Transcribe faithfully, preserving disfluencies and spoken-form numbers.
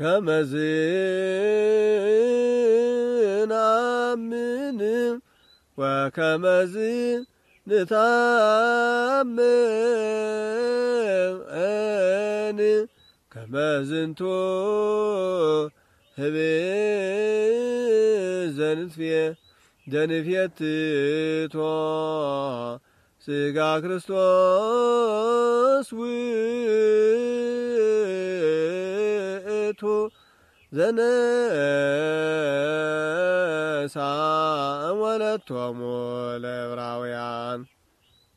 ከመዝናምን ወከመዝ ንታምን ከመዝንቶ ህቤ ዘንትፍየ ደንፍየትቶ ስጋ ክርስቶስ ውእቱ ዘነሳ ወለቶሙ ለዕብራውያን